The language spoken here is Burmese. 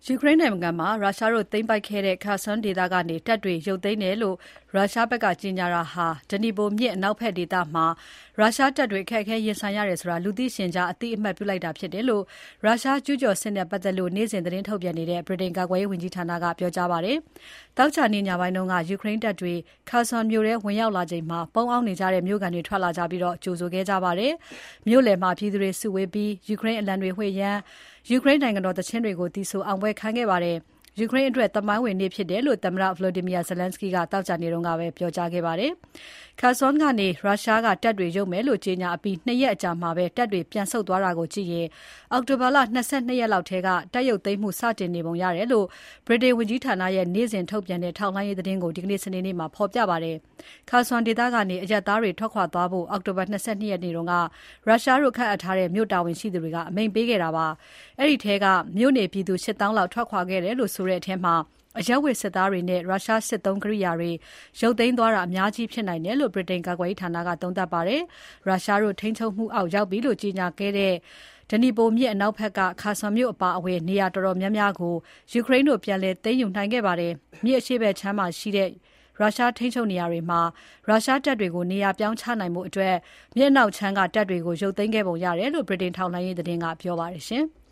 ယူကရိန်းနိုင်ငံမှာရုရှားတို့သိမ်းပိုက်ခဲ့တဲ့ Kherson ဒေသကနေတပ်တွေရုပ်သိမ်းတယ်လို့ရုရှားဘက်ကကြေညာတာဟာ Dnipro မြစ်အနောက်ဘက်ဒေသမှာရုရှားတပ်တွေအခက်အခဲရင်ဆိုင်ရတယ်ဆိုတာ လူသိရှင်ကြားအသိအမှတ်ပြုလိုက်တာဖြစ်တယ်လို့ရုရှားကျူးကျော်စစ်နဲ့ပတ်သက်လို့နေ့စဉ်သတင်းထုတ်ပြန်နေတဲ့ ဗြိတိန်ကာကွယ်ရေးဝန်ကြီးဌာနကပြောကြားပါတယ်။သောကြာနေ့ညပိုင်းကယူကရိန်းတပ်တွေ Kherson မြို့ထဲဝင်ရောက်လာချိန်မှာပုန်းအောင်းနေကြတဲ့မြို့ခံတွေထွက်လာကြပြီးကြိုဆိုခဲ့ကြပါတယ်။မြို့လယ်မှာပြည်သူတွေစုဝေးပြီးယူကရိန်းအလံတွေဝှေ့ယမ်းယူကရိန်းနိုင်ငံတော်သီချင်းတွေကိုသီဆိုအောင်ပွဲခံခဲ့ပါတယ်။ယူကရိန်းအတွက်သမိုင်းဝင်နေ့ဖြစ်တယ်လို့သမ္မတ Volodymyr Zelensky ကသောကြာနေ့ကပဲပြောကြားခဲ့ပါတယ်။ Kherson ကနေရုရှားကတပ်တွေရုပ်မယ်လို့ကြေညာအပြီး 2 ရက်အကြာမှာပဲတပ်တွေပြန်ဆုတ်သွားတာကိုကြည့်ရင်အောက်တိုဘာလ 22 ရက်လောက်ထဲကတပ်ရုပ်သိမ်းမှုစတင်နေပုံရတယ်လို့ဗြိတိန်ဝန်ကြီးဌာနရဲ့နေ့စဉ်ထုတ်ပြန်တဲ့ထောက်လှမ်းရေးသတင်းကိုဒီနေ့စနေနေ့မှာဖော်ပြပါတယ်။ Kherson ဒေသကနေအရပ်သားတွေထွက်ခွာသွားဖို့အောက်တိုဘာ 22 ရက်နေ့ကရုရှားတို့ခန့်အပ်ထားတဲ့မြို့တာဝန်ရှိသူတွေကအမိန့်ပေးခဲ့တာပါ။အဲဒီထဲကမြို့နေပြည်သူ 8000 လောက်ထွက်ခွာခဲ့တယ်လို့ဆိုတဲ့အထဲမှာအရပ်ဝတ်စစ်သားတွေနဲ့ရုရှားစစ်သုံးကိရိယာတွေရုပ်သိမ်းသွားတာအများကြီးဖြစ်နိုင်တယ်လို့ဗြိတိန်ကာကွယ်ရေးဌာနကသုံးသပ်ပါတယ်။ရုရှားတို့ထိန်းချုပ်မှုအောက်ရောက်ပြီလို့ကြေညာခဲ့တဲ့Dnipro မြစ်အနောက်ဘက်က Kherson မြို့အပါအဝင်နေရာတော်တော်များများကိုယူကရိန်းတို့ပြန်လည်သိမ်းယူနိုင်ခဲ့ပါတယ်။မြစ်အရှေ့ဘက်ခြမ်းမှာရှိတဲ့ရုရှားထိန်းချုပ်နေရာတွေမှာရုရှားတပ်တွေကိုနေရာပြောင်းချနိုင်ဖို့အတွက်မြစ်အနောက်ခြမ်းကတပ်တွေကိုရုပ်သိမ်းခဲ့ပုံရတယ်လို့ဗြိတိန်ထောက်လှမ်းရေးသတင်းကပြောပါတယ်ရှင်။